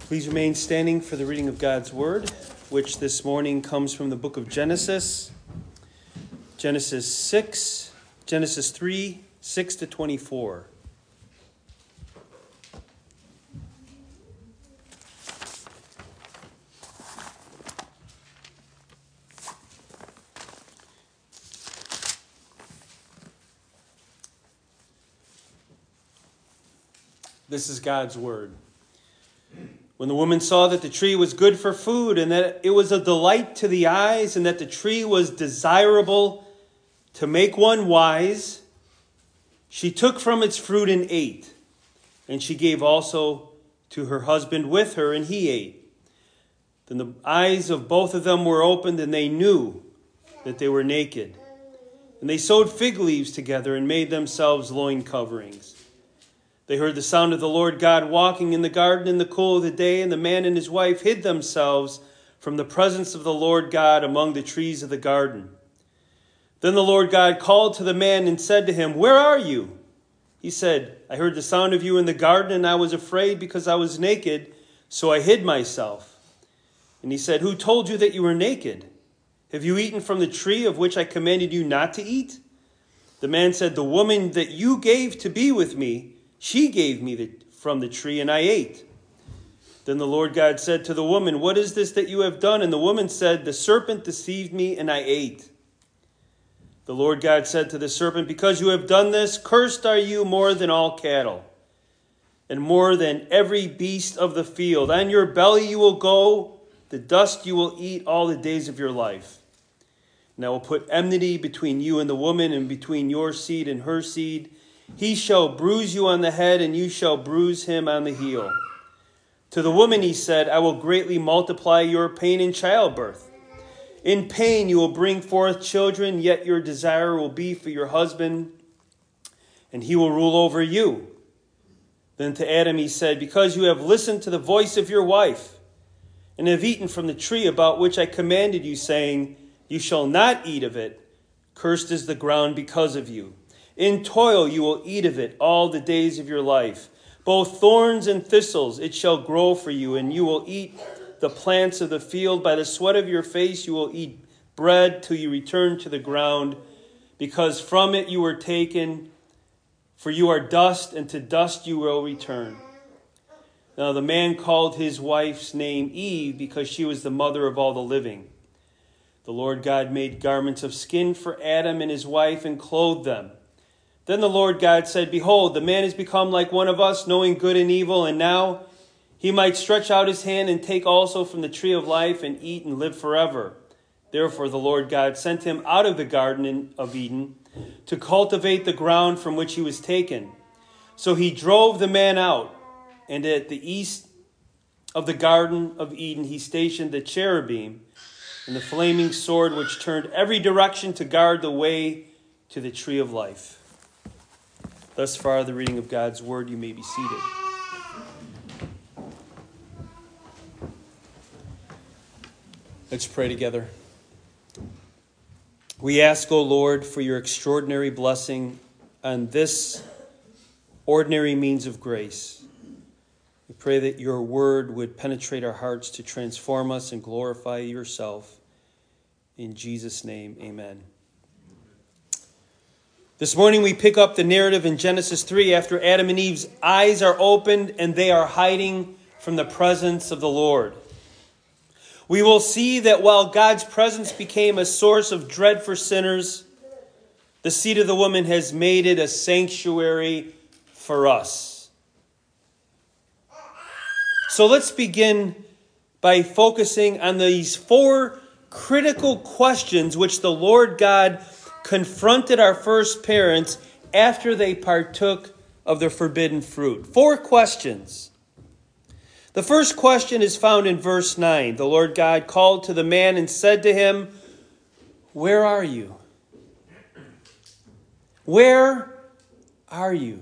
Please remain standing for the reading of God's Word, which this morning comes from the book of Genesis. Genesis 3, 6 to 24. This is God's Word. When the woman saw that the tree was good for food, and that it was a delight to the eyes, and that the tree was desirable to make one wise, she took from its fruit and ate. And she gave also to her husband with her, and he ate. Then the eyes of both of them were opened, and they knew that they were naked. And they sewed fig leaves together and made themselves loin coverings. They heard the sound of the Lord God walking in the garden in the cool of the day, and the man and his wife hid themselves from the presence of the Lord God among the trees of the garden. Then the Lord God called to the man and said to him, "Where are you?" He said, "I heard the sound of you in the garden, and I was afraid because I was naked, so I hid myself." And he said, "Who told you that you were naked? Have you eaten from the tree of which I commanded you not to eat?" The man said, "The woman that you gave to be with me, she gave me from the tree, and I ate." Then the Lord God said to the woman, "What is this that you have done?" And the woman said, "The serpent deceived me, and I ate." The Lord God said to the serpent, "Because you have done this, cursed are you more than all cattle, and more than every beast of the field. On your belly you will go, the dust you will eat all the days of your life. And I will put enmity between you and the woman, and between your seed and her seed. He shall bruise you on the head, and you shall bruise him on the heel." To the woman he said, "I will greatly multiply your pain in childbirth. In pain you will bring forth children, yet your desire will be for your husband, and he will rule over you." Then to Adam he said, "Because you have listened to the voice of your wife, and have eaten from the tree about which I commanded you, saying, 'You shall not eat of it,' cursed is the ground because of you. In toil you will eat of it all the days of your life. Both thorns and thistles it shall grow for you, and you will eat the plants of the field. By the sweat of your face you will eat bread till you return to the ground, because from it you were taken, for you are dust, and to dust you will return." Now the man called his wife's name Eve, because she was the mother of all the living. The Lord God made garments of skin for Adam and his wife, and clothed them. Then the Lord God said, "Behold, the man has become like one of us, knowing good and evil, and now he might stretch out his hand and take also from the tree of life and eat and live forever." Therefore the Lord God sent him out of the garden of Eden to cultivate the ground from which he was taken. So he drove the man out, and at the east of the garden of Eden he stationed the cherubim and the flaming sword, which turned every direction to guard the way to the tree of life. Thus far, the reading of God's Word. You may be seated. Let's pray together. We ask, O Lord, for your extraordinary blessing on this ordinary means of grace. We pray that your word would penetrate our hearts to transform us and glorify yourself. In Jesus' name, amen. This morning we pick up the narrative in Genesis 3 after Adam and Eve's eyes are opened and they are hiding from the presence of the Lord. We will see that while God's presence became a source of dread for sinners, the seed of the woman has made it a sanctuary for us. So let's begin by focusing on these four critical questions which the Lord God confronted our first parents after they partook of the forbidden fruit. Four questions. The first question is found in verse 9. The Lord God called to the man and said to him, "Where are you?" Where are you?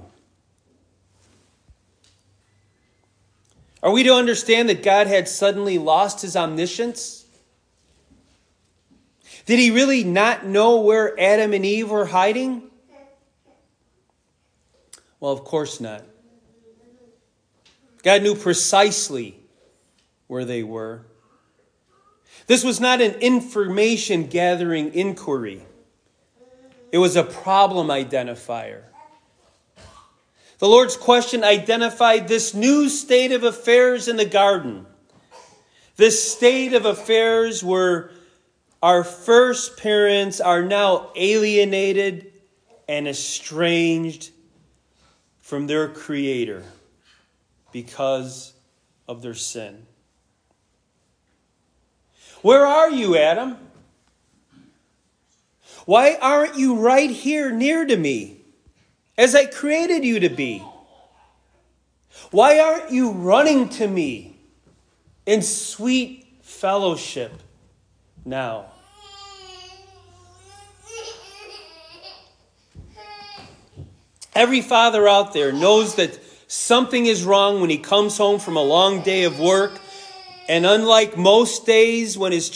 Are we to understand that God had suddenly lost his omniscience? Did he really not know where Adam and Eve were hiding? Well, of course not. God knew precisely where they were. This was not an information gathering inquiry. It was a problem identifier. The Lord's question identified this new state of affairs in the garden. This state of affairs where our first parents are now alienated and estranged from their Creator because of their sin. Where are you, Adam? Why aren't you right here near to me, as I created you to be? Why aren't you running to me in sweet fellowship now? Every father out there knows that something is wrong when he comes home from a long day of work. And unlike most days, his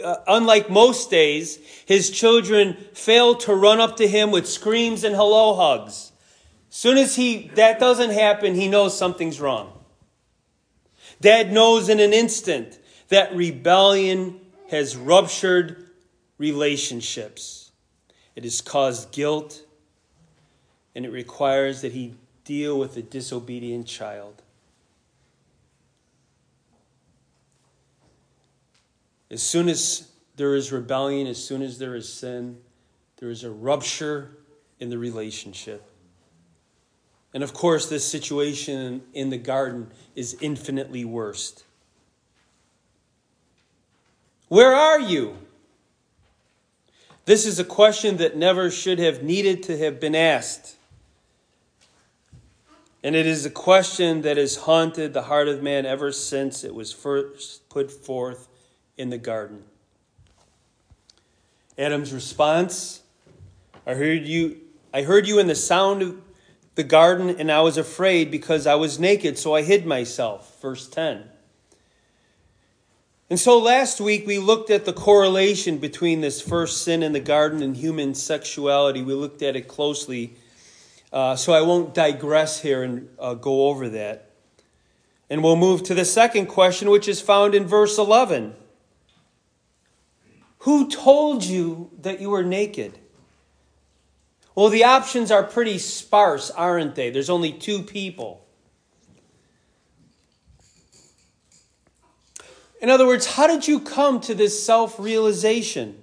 children fail to run up to him with screams and hello hugs. Soon as that doesn't happen, he knows something's wrong. Dad knows in an instant that rebellion has ruptured relationships. It has caused guilt, and it requires that he deal with a disobedient child. As soon as there is rebellion, as soon as there is sin, there is a rupture in the relationship. And of course, this situation in the garden is infinitely worse. Where are you? This is a question that never should have needed to have been asked. And it is a question that has haunted the heart of man ever since it was first put forth in the garden. Adam's response, I heard you in the sound of the garden, and I was afraid because I was naked, so I hid myself. Verse 10. And so last week we looked at the correlation between this first sin in the garden and human sexuality. We looked at it closely, so I won't digress here and go over that. And we'll move to the second question, which is found in verse 11. Who told you that you were naked? Well, the options are pretty sparse, aren't they? There's only two people. In other words, how did you come to this self-realization?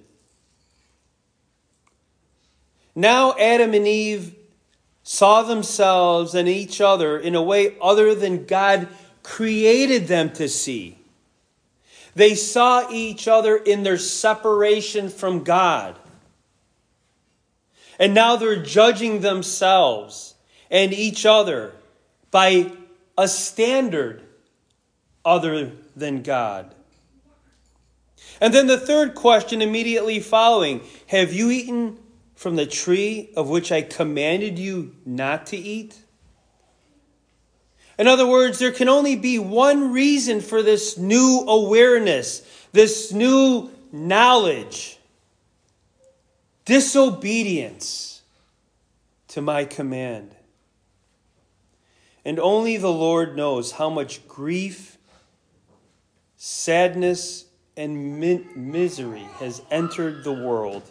Now Adam and Eve saw themselves and each other in a way other than God created them to see. They saw each other in their separation from God. And now they're judging themselves and each other by a standard other than God. And then the third question immediately following, have you eaten from the tree of which I commanded you not to eat? In other words, there can only be one reason for this new awareness, this new knowledge. Disobedience to my command. And only the Lord knows how much grief, sadness, and misery has entered the world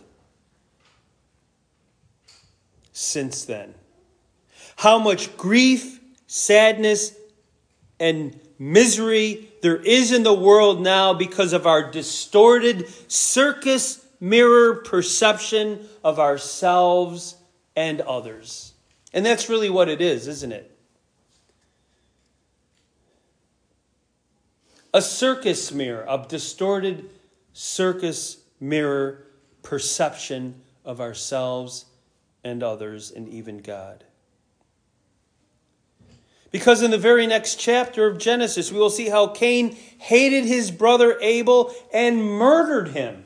since then. How much grief, sadness, and misery there is in the world now because of our distorted circus mirror perception of ourselves and others. And that's really what it is, isn't it? A circus mirror, a distorted circus mirror perception of ourselves and others and even God. Because in the very next chapter of Genesis, we will see how Cain hated his brother Abel and murdered him.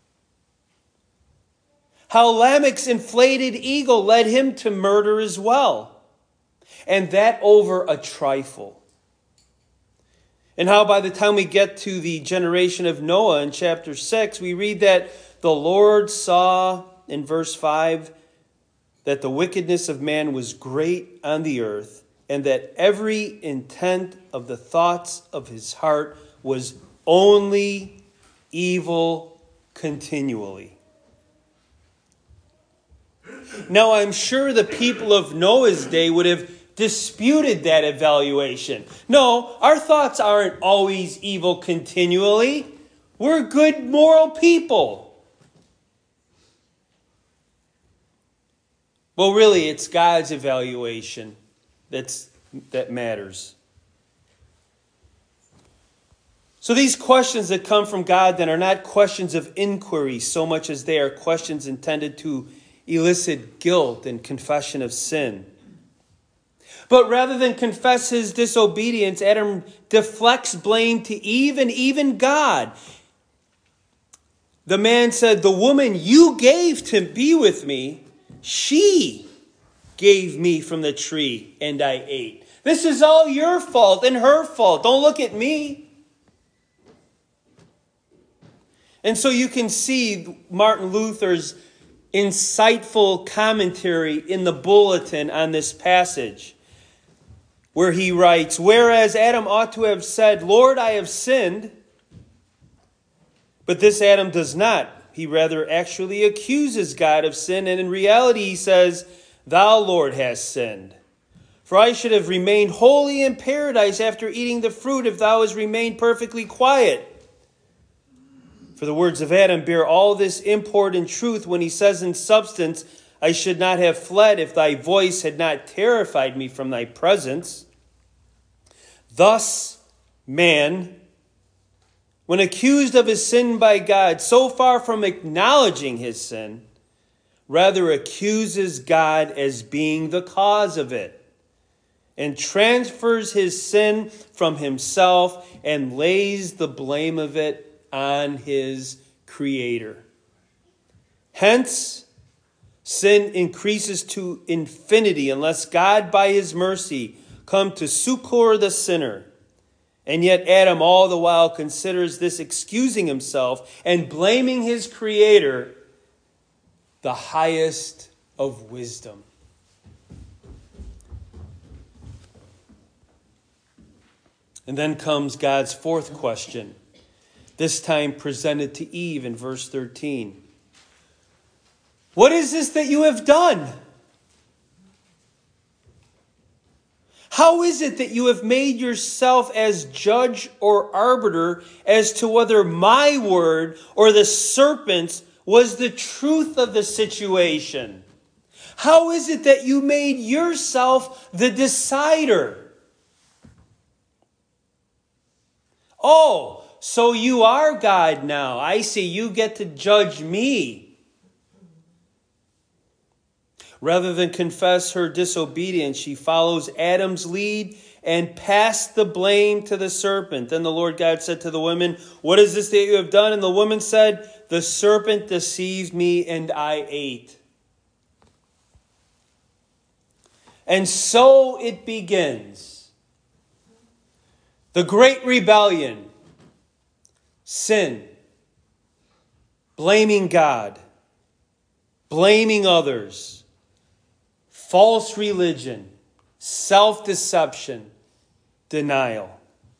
How Lamech's inflated ego led him to murder as well. And that over a trifle. And how by the time we get to the generation of Noah in chapter 6, we read that the Lord saw in verse 5 that the wickedness of man was great on the earth, and that every intent of the thoughts of his heart was only evil continually. Now, I'm sure the people of Noah's day would have disputed that evaluation. No, our thoughts aren't always evil continually. We're good, moral people. Well, really, it's God's evaluation that matters. So these questions that come from God then are not questions of inquiry so much as they are questions intended to elicit guilt and confession of sin. But rather than confess his disobedience, Adam deflects blame to Eve and even God. The man said, "The woman you gave to be with me, she gave me from the tree and I ate. This is all your fault and her fault. Don't look at me." And so you can see Martin Luther's insightful commentary in the bulletin on this passage, where he writes, "Whereas Adam ought to have said, 'Lord, I have sinned,' but this Adam does not. He rather actually accuses God of sin, and in reality he says, 'Thou, Lord, hast sinned. For I should have remained holy in paradise after eating the fruit if thou hast remained perfectly quiet.' For the words of Adam bear all this import and truth when he says in substance, 'I should not have fled if thy voice had not terrified me from thy presence.' Thus, man, when accused of his sin by God, so far from acknowledging his sin, rather accuses God as being the cause of it, and transfers his sin from himself and lays the blame of it on his Creator. Hence, sin increases to infinity unless God, by his mercy, come to succor the sinner. And yet Adam all the while considers this excusing himself and blaming his Creator the highest of wisdom." And then comes God's fourth question, this time presented to Eve in verse 13. "What is this that you have done? How is it that you have made yourself as judge or arbiter as to whether my word or the serpent's was the truth of the situation? How is it that you made yourself the decider? Oh, so you are God now. I see. You get to judge me." Rather than confess her disobedience, she follows Adam's lead and passed the blame to the serpent. Then the Lord God said to the woman, "What is this that you have done?" And the woman said, "The serpent deceived me and I ate." And so it begins. The great rebellion. Sin, blaming God, blaming others, false religion, self-deception, denial.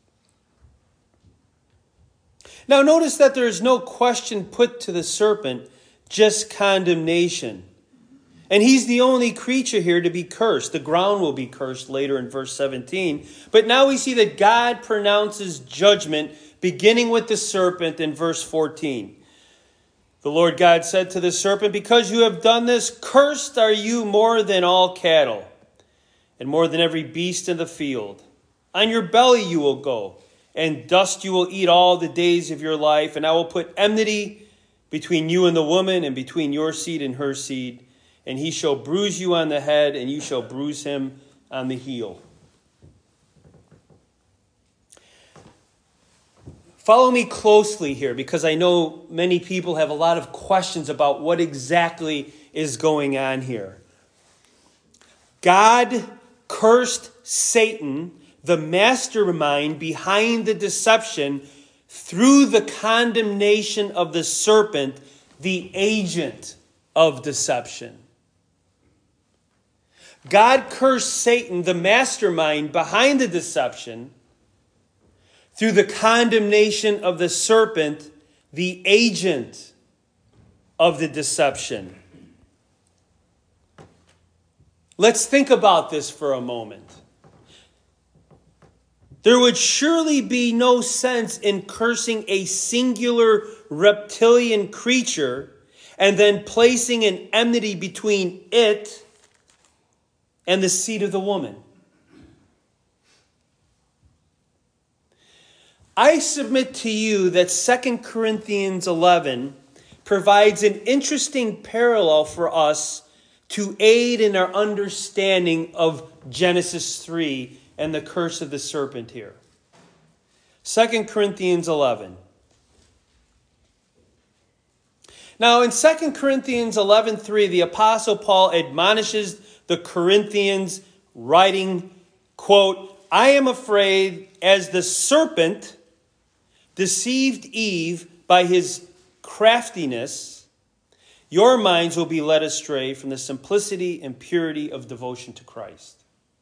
Now notice that there is no question put to the serpent, just condemnation. And he's the only creature here to be cursed. The ground will be cursed later in verse 17. But now we see that God pronounces judgment beginning with the serpent in verse 14. The Lord God said to the serpent, "Because you have done this, cursed are you more than all cattle, and more than every beast in the field. On your belly you will go, and dust you will eat all the days of your life. And I will put enmity between you and the woman, and between your seed and her seed. And he shall bruise you on the head, and you shall bruise him on the heel." Follow me closely here, because I know many people have a lot of questions about what exactly is going on here. God cursed Satan, the mastermind behind the deception, through the condemnation of the serpent, the agent of deception. God cursed Satan, the mastermind behind the deception, through the condemnation of the serpent, the agent of the deception. Let's think about this for a moment. There would surely be no sense in cursing a singular reptilian creature and then placing an enmity between it and the seed of the woman. I submit to you that 2 Corinthians 11 provides an interesting parallel for us to aid in our understanding of Genesis 3 and the curse of the serpent here. 2 Corinthians 11. Now in 2 Corinthians 11:3, the Apostle Paul admonishes the Corinthians, writing, quote, I am afraid as the serpent deceived Eve by his craftiness, your minds will be led astray from the simplicity and purity of devotion to Christ.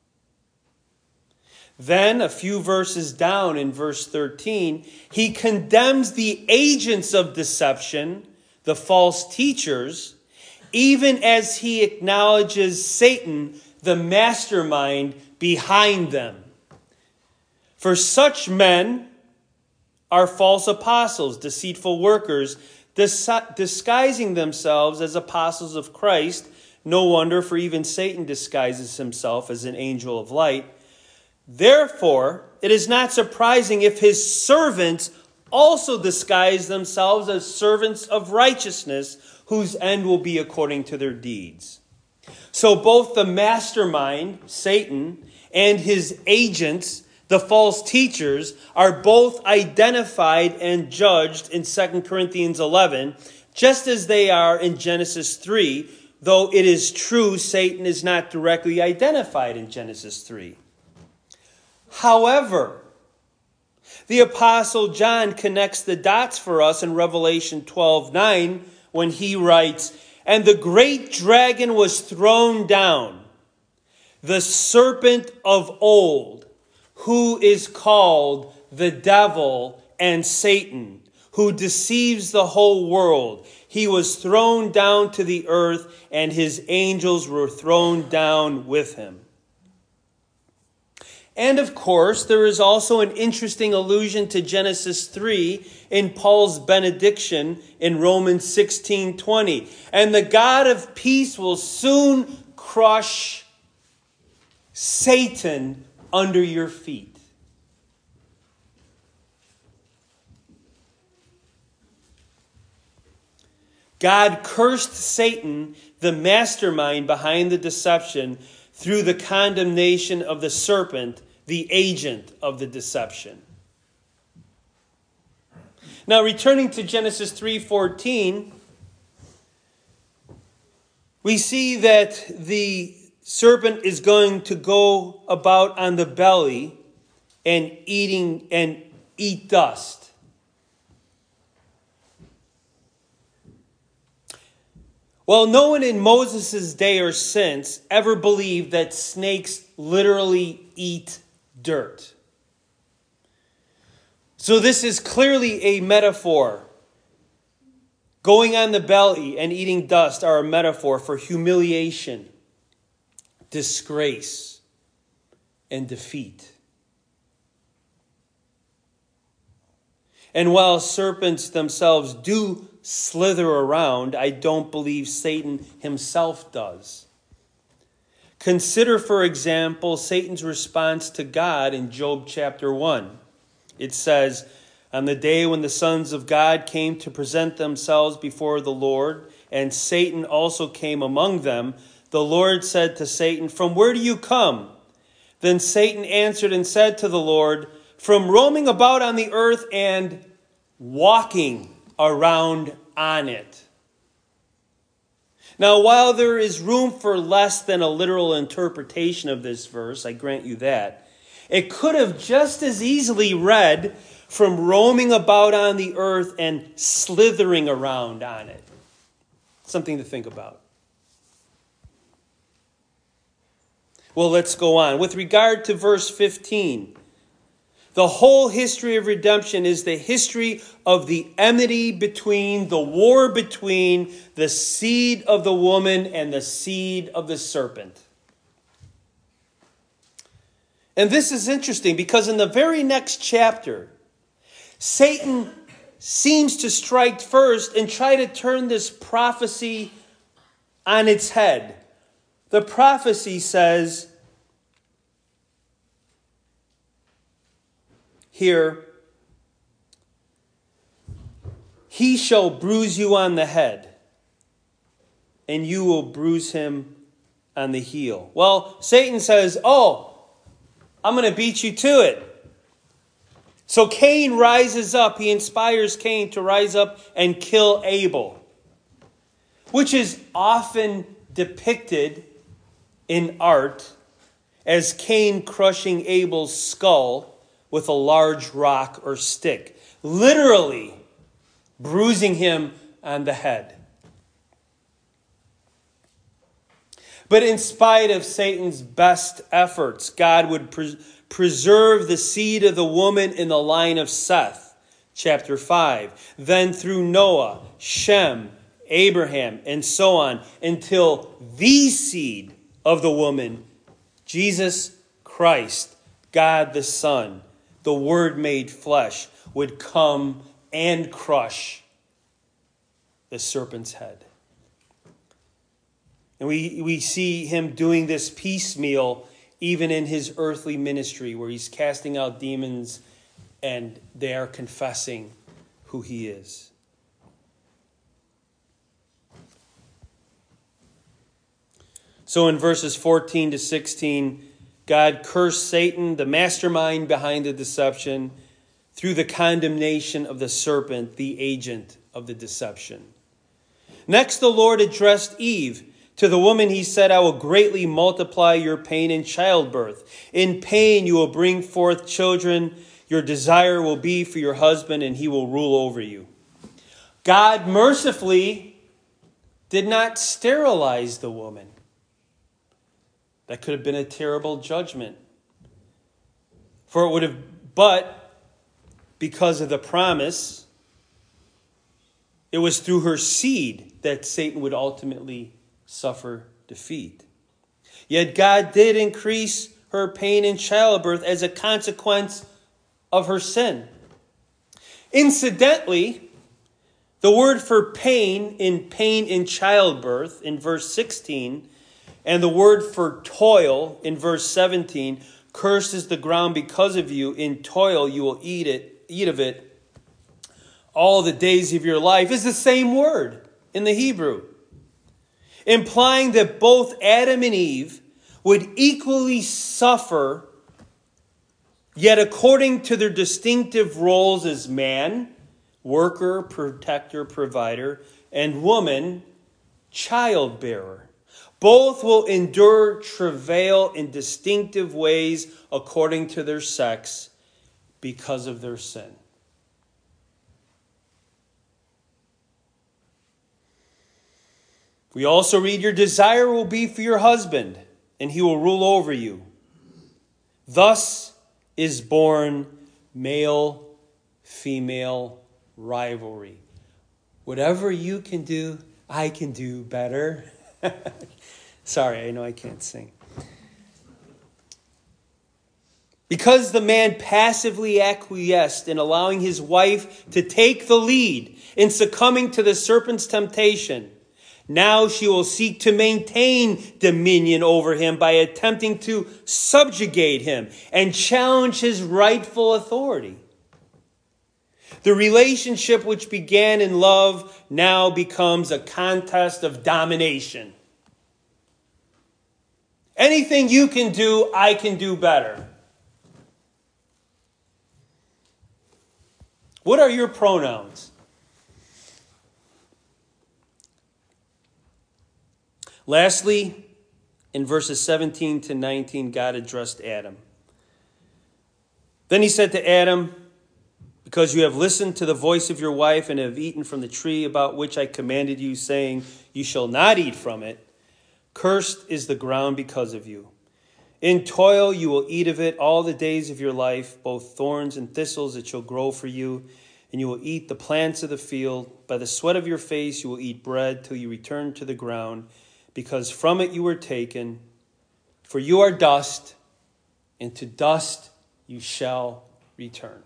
Then, a few verses down in verse 13, he condemns the agents of deception, the false teachers, even as he acknowledges Satan, the mastermind behind them. For such men are false apostles, deceitful workers, disguising themselves as apostles of Christ. No wonder, for even Satan disguises himself as an angel of light. Therefore, it is not surprising if his servants also disguise themselves as servants of righteousness, whose end will be according to their deeds. So both the mastermind, Satan, and his agents, the false teachers, are both identified and judged in 2 Corinthians 11, just as they are in Genesis 3, though it is true Satan is not directly identified in Genesis 3. However, the Apostle John connects the dots for us in Revelation 12:9 when he writes, and the great dragon was thrown down, the serpent of old, who is called the devil and Satan, who deceives the whole world. He was thrown down to the earth, and his angels were thrown down with him. And of course, there is also an interesting allusion to Genesis 3 in Paul's benediction in Romans 16:20. And the God of peace will soon crush Satan under your feet. God cursed Satan, the mastermind behind the deception, through the condemnation of the serpent, the agent of the deception. Now, returning to Genesis 3:14, we see that the serpent is going to go about on the belly and eat dust. Well, no one in Moses' day or since ever believed that snakes literally eat dirt. So this is clearly a metaphor. Going on the belly and eating dust are a metaphor for humiliation, disgrace, and defeat. And while serpents themselves do slither around, I don't believe Satan himself does. Consider, for example, Satan's response to God in Job chapter 1. It says, on the day when the sons of God came to present themselves before the Lord, and Satan also came among them, the Lord said to Satan, from where do you come? Then Satan answered and said to the Lord, from roaming about on the earth and walking around on it. Now, while there is room for less than a literal interpretation of this verse, I grant you that, it could have just as easily read from roaming about on the earth and slithering around on it. Something to think about. Well, let's go on. With regard to verse 15, The whole history of redemption is the history of the enmity the war between the seed of the woman and the seed of the serpent. And this is interesting because in the very next chapter, Satan seems to strike first and try to turn this prophecy on its head. The prophecy says here, he shall bruise you on the head, and you will bruise him on the heel. Well, Satan says, I'm going to beat you to it. So Cain rises up. He inspires Cain to rise up and kill Abel, which is often depicted in art as Cain crushing Abel's skull with a large rock or stick, literally bruising him on the head. But in spite of Satan's best efforts, God would preserve the seed of the woman in the line of Seth, chapter 5. Then through Noah, Shem, Abraham, and so on, until the seed of the woman, Jesus Christ, God the Son, the Word made flesh, would come and crush the serpent's head. And we see him doing this piecemeal even in his earthly ministry, where he's casting out demons and they are confessing who he is. So in verses 14 to 16, God cursed Satan, the mastermind behind the deception, through the condemnation of the serpent, the agent of the deception. Next, the Lord addressed Eve. To the woman he said, I will greatly multiply your pain in childbirth. In pain you will bring forth children. Your desire will be for your husband, and he will rule over you. God mercifully did not sterilize the woman. That could have been a terrible judgment. But because of the promise, it was through her seed that Satan would ultimately suffer defeat. Yet God did increase her pain in childbirth as a consequence of her sin. Incidentally, the word for pain in childbirth in verse 16, and the word for toil in verse 17, cursed is the ground because of you. In toil you will eat of it all the days of your life, is the same word in the Hebrew, implying that both Adam and Eve would equally suffer, yet according to their distinctive roles as man, worker, protector, provider, and woman, childbearer. Both will endure travail in distinctive ways according to their sex because of their sin. We also read, your desire will be for your husband, and he will rule over you. Thus is born male-female rivalry. Whatever you can do, I can do better. Sorry, I know I can't sing. Because the man passively acquiesced in allowing his wife to take the lead in succumbing to the serpent's temptation, now she will seek to maintain dominion over him by attempting to subjugate him and challenge his rightful authority. The relationship which began in love now becomes a contest of domination. Anything you can do, I can do better. What are your pronouns? Lastly, in verses 17 to 19, God addressed Adam. Then he said to Adam, because you have listened to the voice of your wife and have eaten from the tree about which I commanded you, saying, you shall not eat from it, cursed is the ground because of you. In toil you will eat of it all the days of your life, both thorns and thistles it shall grow for you, and you will eat the plants of the field. By the sweat of your face you will eat bread till you return to the ground, because from it you were taken. For you are dust, and to dust you shall return.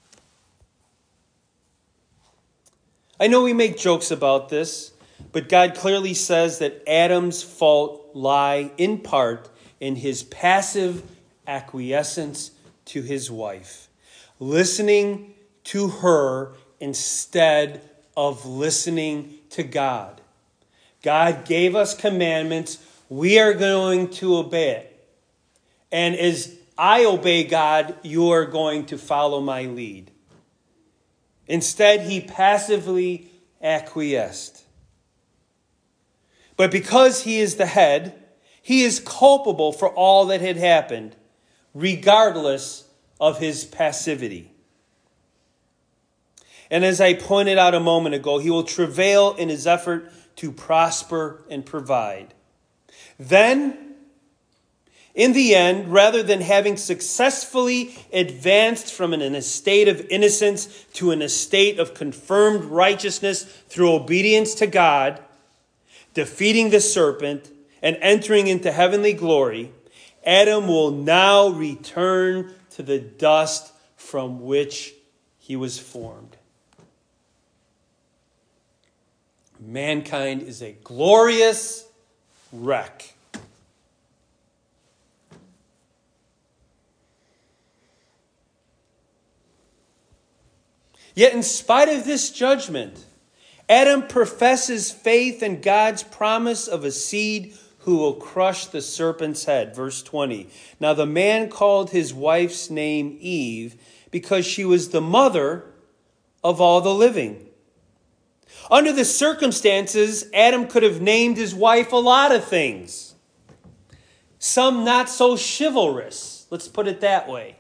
I know we make jokes about this, but God clearly says that Adam's fault lie in part in his passive acquiescence to his wife, listening to her instead of listening to God. God gave us commandments. We are going to obey it. And as I obey God, you are going to follow my lead. Instead, he passively acquiesced. But because he is the head, he is culpable for all that had happened, regardless of his passivity. And as I pointed out a moment ago, he will travail in his effort to prosper and provide. Then, in the end, rather than having successfully advanced from an estate of innocence to an estate of confirmed righteousness through obedience to God, defeating the serpent and entering into heavenly glory, Adam will now return to the dust from which he was formed. Mankind is a glorious wreck. Yet in spite of this judgment, Adam professes faith in God's promise of a seed who will crush the serpent's head. Verse 20. Now the man called his wife's name Eve because she was the mother of all the living. Under the circumstances, Adam could have named his wife a lot of things. Some not so chivalrous. Let's put it that way.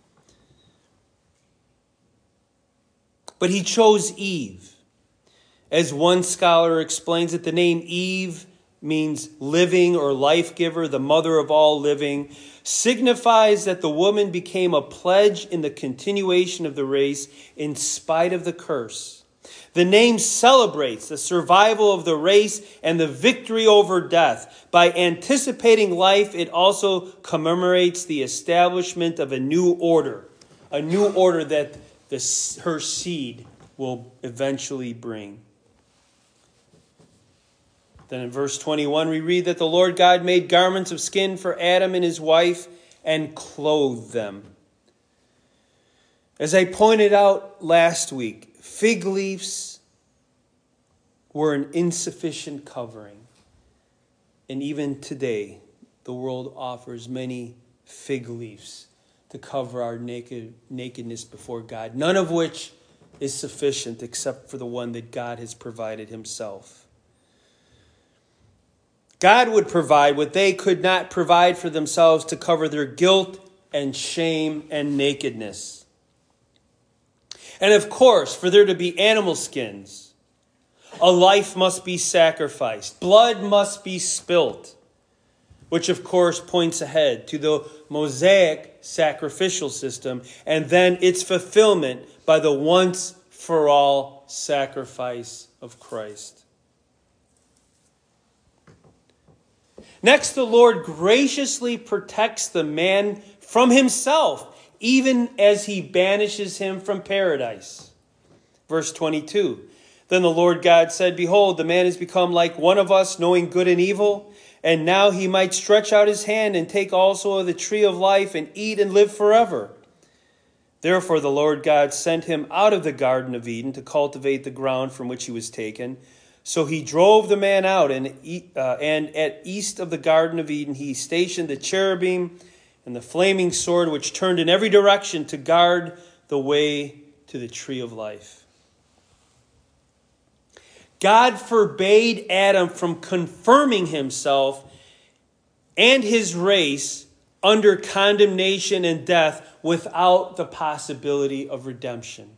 But he chose Eve. As one scholar explains it, the name Eve means living or life giver, the mother of all living, signifies that the woman became a pledge in the continuation of the race in spite of the curse. The name celebrates the survival of the race and the victory over death. By anticipating life, it also commemorates the establishment of a new order that her seed will eventually bring. Then in verse 21, we read that the Lord God made garments of skin for Adam and his wife and clothed them. As I pointed out last week, fig leaves were an insufficient covering. And even today, the world offers many fig leaves to cover our nakedness before God, none of which is sufficient except for the one that God has provided himself. God would provide what they could not provide for themselves to cover their guilt and shame and nakedness. And of course, for there to be animal skins, a life must be sacrificed. Blood must be spilt, which of course points ahead to the Mosaic sacrificial system and then its fulfillment by the once-for-all sacrifice of Christ. Next, the Lord graciously protects the man from himself, even as he banishes him from paradise. Verse 22, Then the Lord God said, Behold, the man has become like one of us, knowing good and evil. And now he might stretch out his hand and take also of the tree of life and eat and live forever. Therefore the Lord God sent him out of the Garden of Eden to cultivate the ground from which he was taken. So he drove the man out, and at east of the Garden of Eden he stationed the cherubim and the flaming sword, which turned in every direction to guard the way to the tree of life. God forbade Adam from confirming himself and his race under condemnation and death without the possibility of redemption.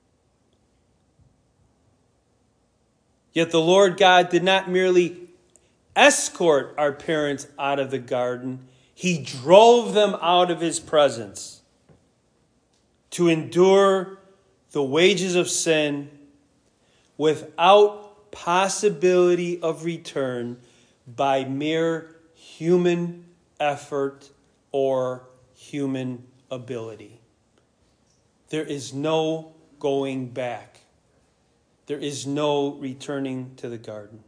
Yet the Lord God did not merely escort our parents out of the garden. He drove them out of his presence to endure the wages of sin without possibility of return by mere human effort or human ability. There is no going back. There is no returning to the garden.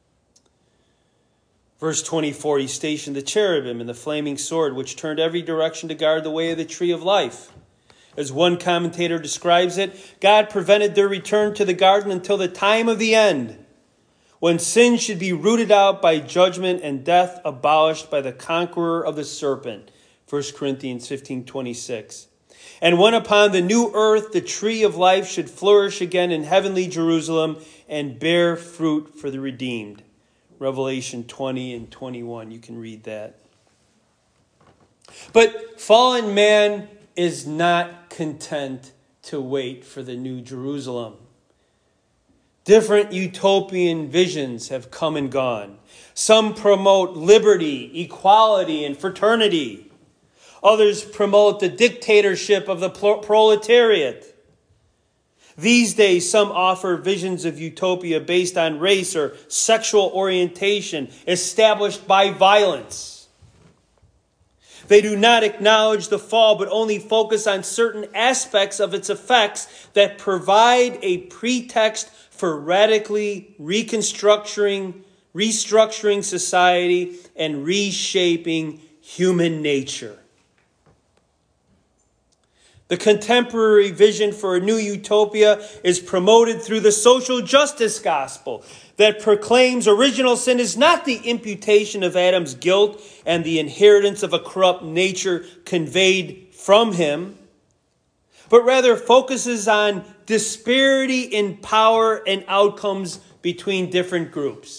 Verse 24, he stationed the cherubim and the flaming sword, which turned every direction to guard the way of the tree of life. As one commentator describes it, God prevented their return to the garden until the time of the end, when sin should be rooted out by judgment and death abolished by the conqueror of the serpent. 1 Corinthians 15:26. And when upon the new earth the tree of life should flourish again in heavenly Jerusalem and bear fruit for the redeemed. Revelation 20 and 21. You can read that. But fallen man is not content to wait for the new Jerusalem. Different utopian visions have come and gone. Some promote liberty, equality, and fraternity. Others promote the dictatorship of the proletariat. These days, some offer visions of utopia based on race or sexual orientation established by violence. They do not acknowledge the fall, but only focus on certain aspects of its effects that provide a pretext for radically restructuring society and reshaping human nature. The contemporary vision for a new utopia is promoted through the social justice gospel that proclaims original sin is not the imputation of Adam's guilt and the inheritance of a corrupt nature conveyed from him, but rather focuses on disparity in power and outcomes between different groups.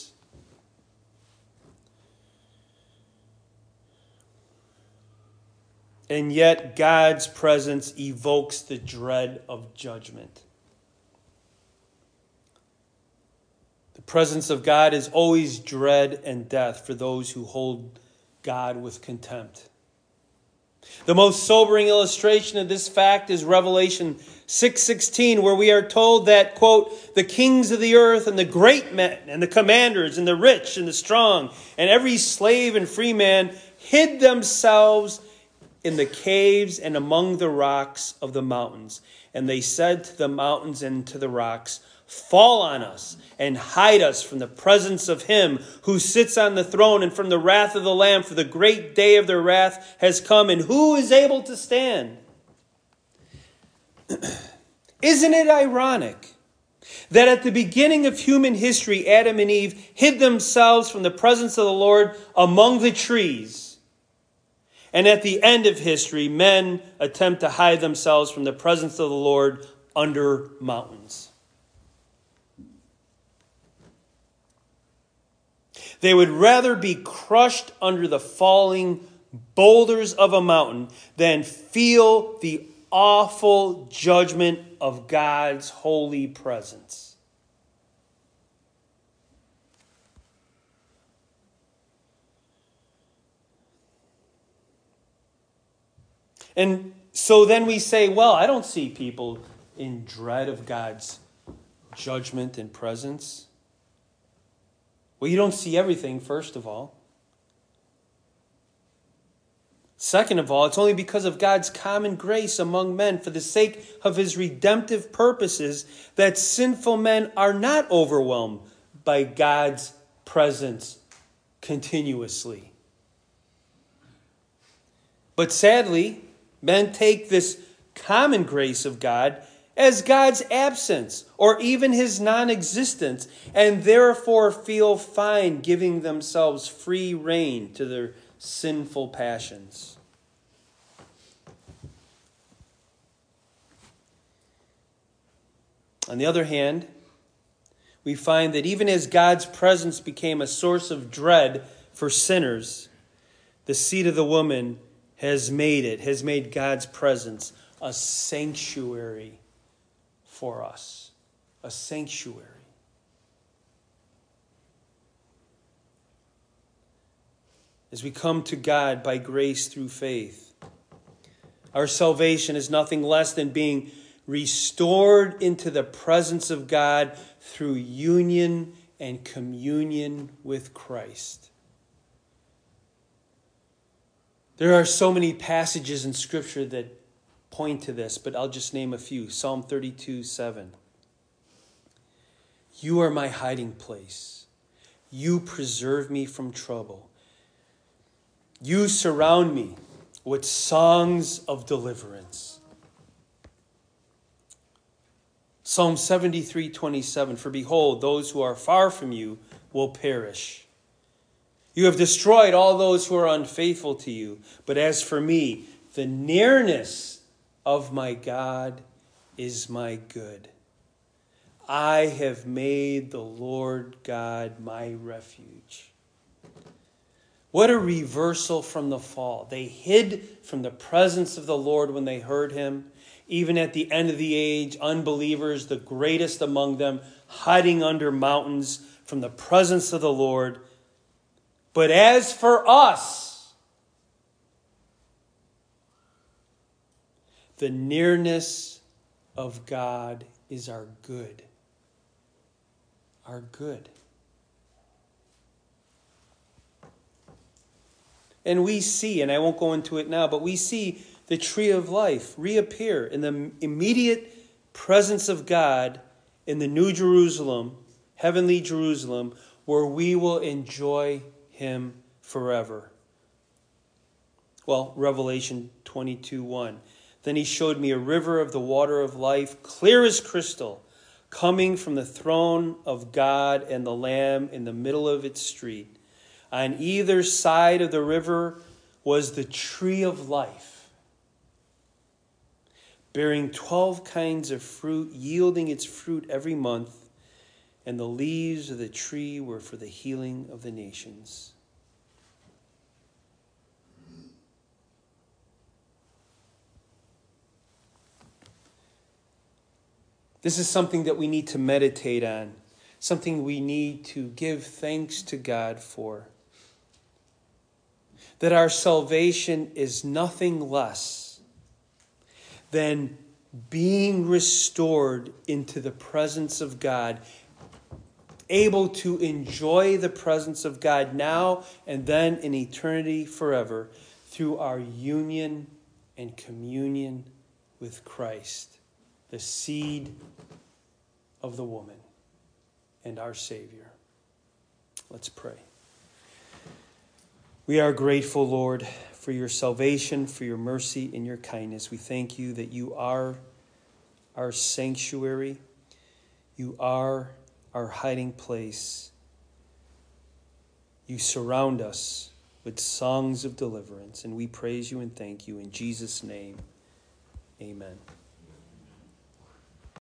And yet God's presence evokes the dread of judgment. The presence of God is always dread and death for those who hold God with contempt. The most sobering illustration of this fact is Revelation 6:16, where we are told that, quote, the kings of the earth and the great men and the commanders and the rich and the strong and every slave and free man hid themselves in the caves and among the rocks of the mountains. And they said to the mountains and to the rocks, fall on us and hide us from the presence of him who sits on the throne and from the wrath of the Lamb, for the great day of their wrath has come, and who is able to stand? Isn't it ironic that at the beginning of human history, Adam and Eve hid themselves from the presence of the Lord among the trees? And at the end of history, men attempt to hide themselves from the presence of the Lord under mountains. They would rather be crushed under the falling boulders of a mountain than feel the awful judgment of God's holy presence. And so then we say, well, I don't see people in dread of God's judgment and presence. Well, you don't see everything, first of all. Second of all, it's only because of God's common grace among men for the sake of his redemptive purposes that sinful men are not overwhelmed by God's presence continuously. But sadly, men take this common grace of God as God's absence or even his non-existence, and therefore feel fine giving themselves free rein to their sinful passions. On the other hand, we find that even as God's presence became a source of dread for sinners, the seed of the woman has made God's presence a sanctuary for us. A sanctuary. as we come to God by grace through faith. Our salvation is nothing less than being restored into the presence of God through union and communion with Christ. There are so many passages in Scripture that point to this, but I'll just name a few. Psalm 32:7. You are my hiding place. You preserve me from trouble. You surround me with songs of deliverance. Psalm 73:27. For behold, those who are far from you will perish. You have destroyed all those who are unfaithful to you. But as for me, the nearness of my God is my good. I have made the Lord God my refuge. What a reversal from the fall. They hid from the presence of the Lord when they heard him. Even at the end of the age, unbelievers, the greatest among them, hiding under mountains from the presence of the Lord. But as for us, the nearness of God is our good. Our good. And we see, and I won't go into it now, but we see the tree of life reappear in the immediate presence of God in the New Jerusalem, heavenly Jerusalem, where we will enjoy him forever. Well, Revelation 22:1. Then he showed me a river of the water of life, clear as crystal, coming from the throne of God and the Lamb in the middle of its street. On either side of the river was the tree of life, bearing 12 kinds of fruit, yielding its fruit every month, and the leaves of the tree were for the healing of the nations. This is something that we need to meditate on, something we need to give thanks to God for. That our salvation is nothing less than being restored into the presence of God, able to enjoy the presence of God now and then in eternity forever through our union and communion with Christ, the seed of the woman and our Savior. Let's pray. We are grateful, Lord, for your salvation, for your mercy and your kindness. We thank you that you are our sanctuary. You are our hiding place. You surround us with songs of deliverance, and we praise you and thank you in Jesus' name. Amen.